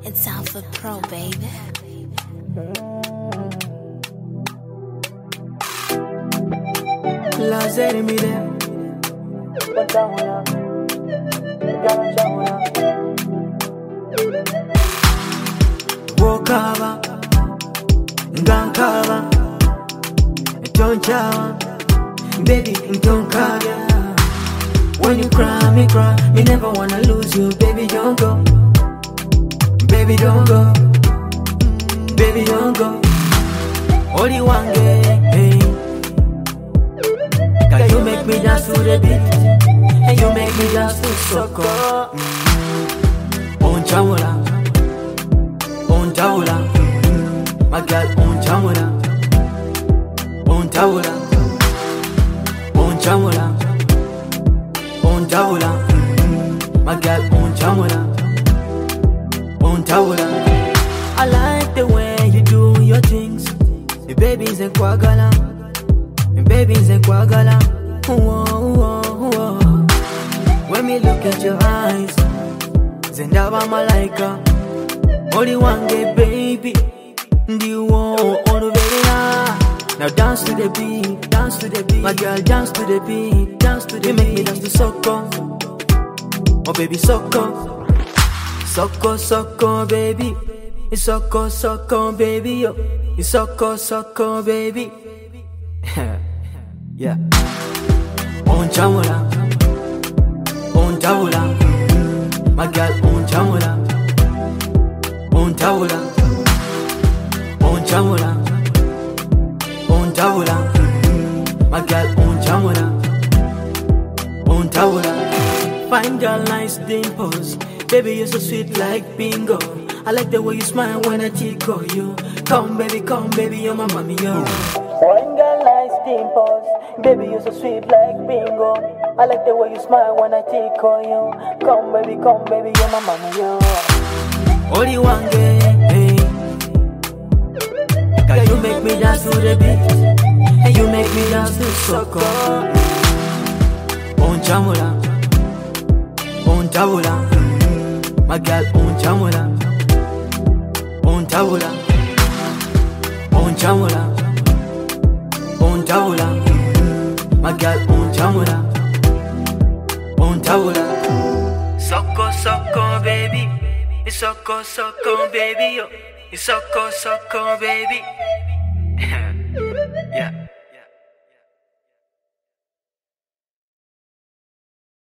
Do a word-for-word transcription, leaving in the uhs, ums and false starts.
It's Alpha Pro, baby. Lazer mire Wokaba Ngankaba Tonchawa Baby, don't cry. When you cry, me cry. Me never wanna lose you. Baby, don't go. Baby, don't go. Baby, don't go. Only one game, hey. Cause you make me dance to the beat, and you make me dance to soca. On chamula, on taula, my girl on chamula, on taula, on chamula, on taula, my girl on chamula, on taula. I like the way you do your things, the babies and kwagala. Baby, Zekwagala. Whoa, whoa, whoa. When me look at your eyes, Zendaba Malaika. Only one day, baby. The whoa, on the baby. Now dance to the beat, dance to the beat. My girl, dance to the beat, dance to the beat. You make me dance to soca. Oh, baby, soca. Soca, soca, baby. It's soca, soca, baby. Yo. It's soca, soca, baby. Yeah. On chamula, on taula, my girl on chamula, on taula, on chamula, on taula, my girl on chamula, on taula. Fine girl, nice dimples, baby you're so sweet like bingo. I like the way you smile when I tickle you. Come baby, come baby, you're my mommy, yo. Fine girl, nice dimples. Baby, you're so sweet like bingo. I like the way you smile when I tickle you. Come baby, come baby, you're my mama, yo. Only one game, hey. Cause you make me dance to the beat, and you make me dance to soca. On chamula, on taula, my girl on chamula, on taula, on chamula, on taula. My girl on chamula, on taula. Soco, soco, baby. It's soco, soco, baby. Yo. It's soco, soco, baby.